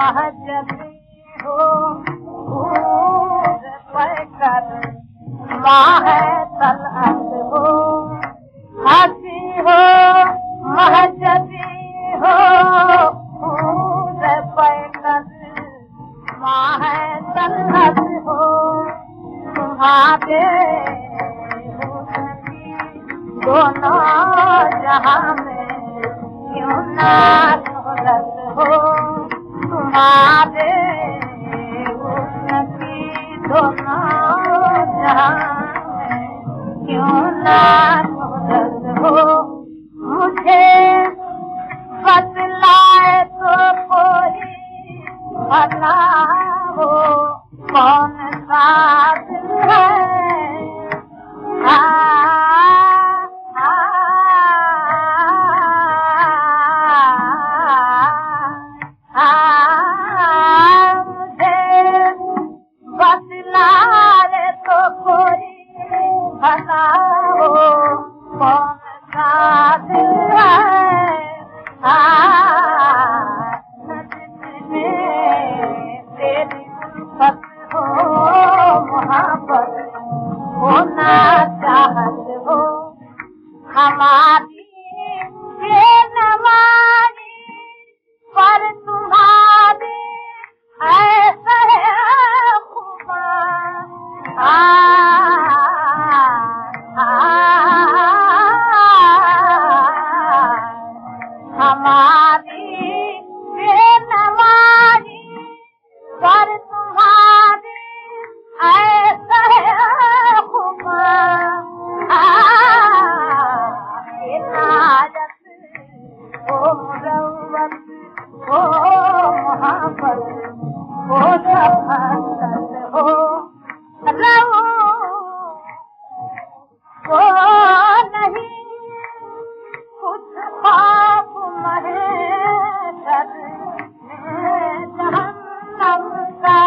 महजबी हो फूल पैकर माह तलहत हो हंसी हो महजबी हो फूल पैकर माह तलहत हो तुम्हारे दोनों जहां में क्यों ना शोहरत हो तुम्हारे हुस्न की दोनों जहां में क्यों ना शोहरत हो मुझे बतलाए तो कोई भला हो कौन सा दिल है मुझे बतलाए तो कोई भला हो कौन सा दिल है तेरी उल्फत हो मोहब्बत होना चाहत हो हमारी बेनवारी पर तुम्हारी ऐसे खुदा हमारी बेनवारी पर तुम्हारी ऐसे खुदा इनायत ओ मुरव्वत ओ मोहब्बत ओ शफकत हो रहो वो नहीं कुछ ख्वाब महशर में जहन्नम का